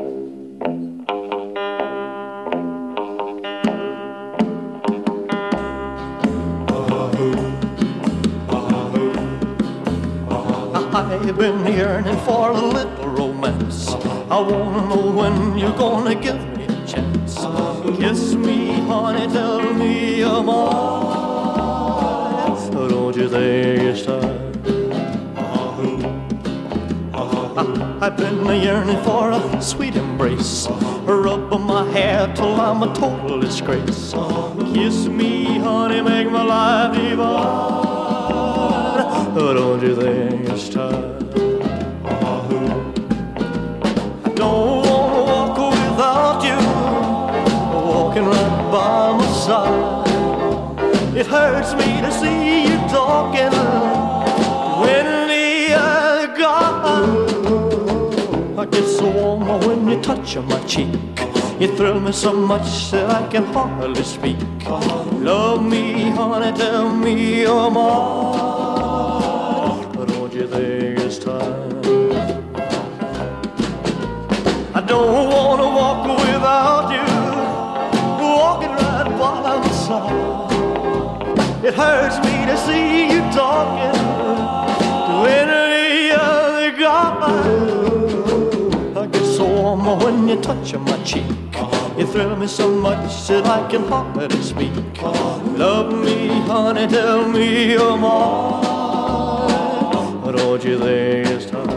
I've been yearning for a little romance. I wanna know when you're gonna give me a chance. Kiss me, honey, tell me you're mine. Don't you think it's time? I've been yearning for a sweet embrace, rubbing my hair till I'm a total disgrace. Kiss me, honey, make my life divine. Don't you think it's time? I don't wanna walk without you, walking right by my side. It hurts me to see you talking when the other gone. I get so warm when you touch my cheek. You thrill me so much that I can hardly speak. Love me, honey, tell me you're mine. Don't you think it's time? I don't want to walk without you, walking right by my side. It hurts me to see you talking to any other guy. I get so warm when you touch my cheek. You thrill me so much that I can hardly speak. Love me, honey, tell me you're mine. Don't you think it's time?